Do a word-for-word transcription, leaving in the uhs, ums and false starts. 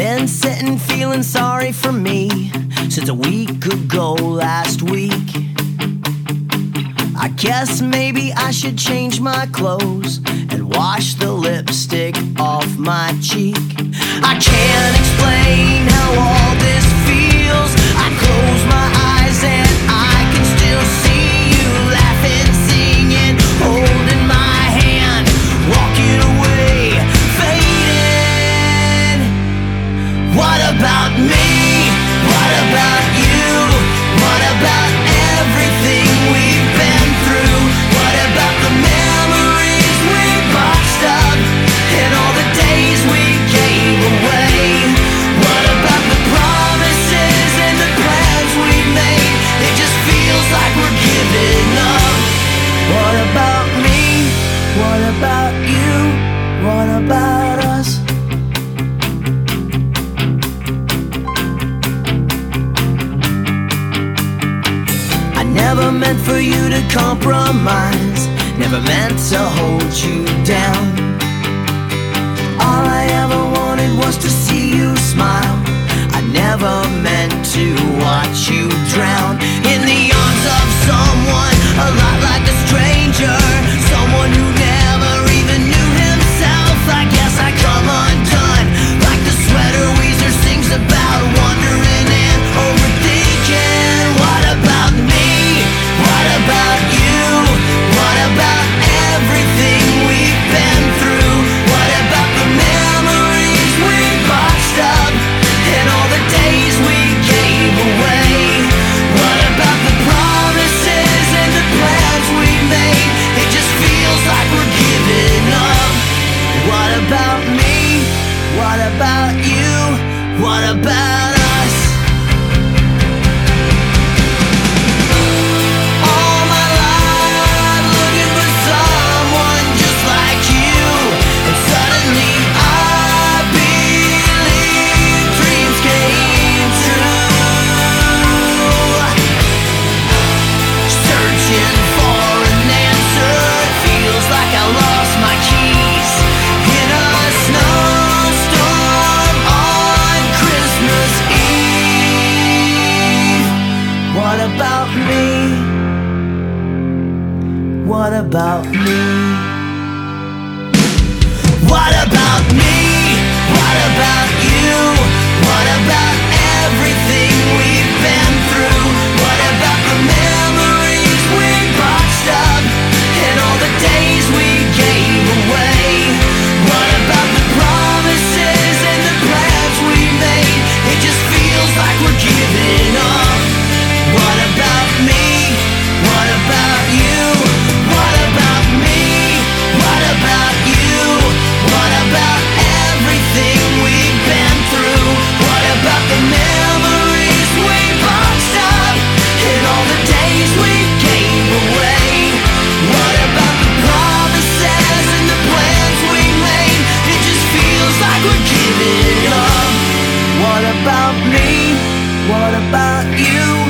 been sitting feeling sorry for me since a week ago last week. I guess maybe I should change my clothes and wash the lipstick off my cheek. I can't explain how all this feels. I close my eyes and I can still see you laughing, singing, holding my hand, walking away, fading. What about me? What about you? What about everything we've been through? What about the memories we boxed up and all the days we gave away? What about the promises and the plans we made? It just feels like we're giving up. What about me? What about you? What about us? Never meant for you to compromise, never meant to hold you down. All I ever wanted was to see you smile. I never meant to watch you drown in the arms of someone a lot like a stranger, someone who never even knew himself. I guess I come undone like the sweater Weezer sings about, wondering and overthinking. What about me? What about you? What about everything we've been through? What about the memories we boxed up and all the days we gave away? What about the promises and the plans we made? It just feels like we're giving up. What about me? What about you? What about us? What about me? What about me? What about you? What about everything we've been through? What about the memories we boxed up and all the days we gave away? What about the promises and the plans we made? It just feels like we're giving up. What about me? What about you? What about me? What about you? What about everything we've been through? What about the memories we boxed up and all the days we gave away? What about the promises and the plans we made? It just feels like we're giving up. What about me? What about you?